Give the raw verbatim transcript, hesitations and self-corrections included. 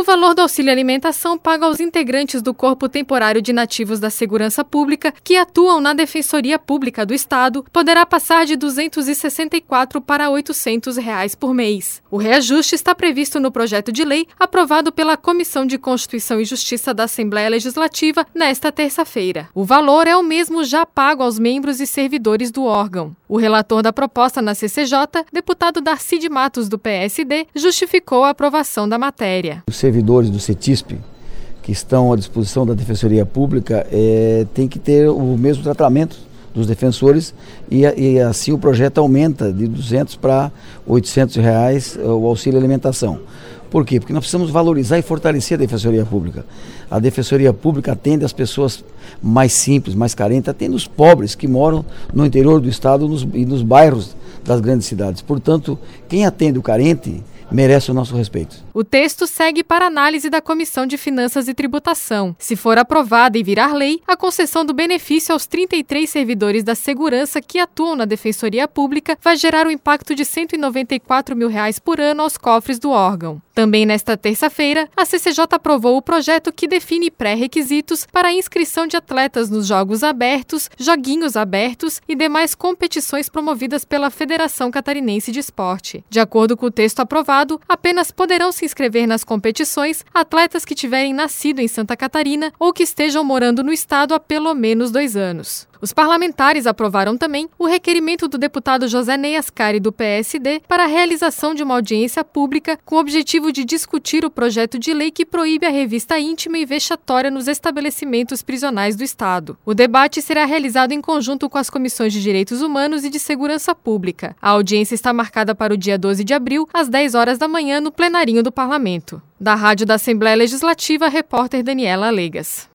O valor do auxílio alimentação pago aos integrantes do Corpo Temporário de Nativos da Segurança Pública que atuam na Defensoria Pública do Estado poderá passar de duzentos e sessenta e quatro para oitocentos reais por mês. O reajuste está previsto no projeto de lei aprovado pela Comissão de Constituição e Justiça da Assembleia Legislativa nesta terça-feira. O valor é o mesmo já pago aos membros e servidores do órgão. O relator da proposta na C C J, deputado Darcy de Matos, do P S D, justificou a aprovação da matéria. Os servidores do CETISP, que estão à disposição da Defensoria Pública, é, tem que ter o mesmo tratamento dos defensores e, e assim o projeto aumenta de duzentos para oitocentos reais o auxílio alimentação. Por quê? Porque nós precisamos valorizar e fortalecer a Defensoria Pública. A Defensoria Pública atende as pessoas mais simples, mais carentes, atende os pobres que moram no interior do estado nos, e nos bairros das grandes cidades. Portanto, quem atende o carente merece o nosso respeito. O texto segue para análise da Comissão de Finanças e Tributação. Se for aprovada e virar lei, a concessão do benefício aos trinta e três servidores da segurança que atuam na Defensoria Pública vai gerar um impacto de cento e noventa e quatro mil reais por ano aos cofres do órgão. Também nesta terça-feira, a C C J aprovou o projeto que define pré-requisitos para a inscrição de atletas nos Jogos Abertos, Joguinhos Abertos e demais competições promovidas pela Federação Catarinense de Esporte. De acordo com o texto aprovado, apenas poderão se inscrever nas competições atletas que tiverem nascido em Santa Catarina ou que estejam morando no estado há pelo menos dois anos. Os parlamentares aprovaram também o requerimento do deputado José Ney Ascari, do P S D, para a realização de uma audiência pública com o objetivo de discutir o projeto de lei que proíbe a revista íntima e vexatória nos estabelecimentos prisionais do Estado. O debate será realizado em conjunto com as comissões de Direitos Humanos e de Segurança Pública. A audiência está marcada para o dia doze de abril, às dez horas da manhã, no plenarinho do Parlamento. Da Rádio da Assembleia Legislativa, a repórter Daniela Alegas.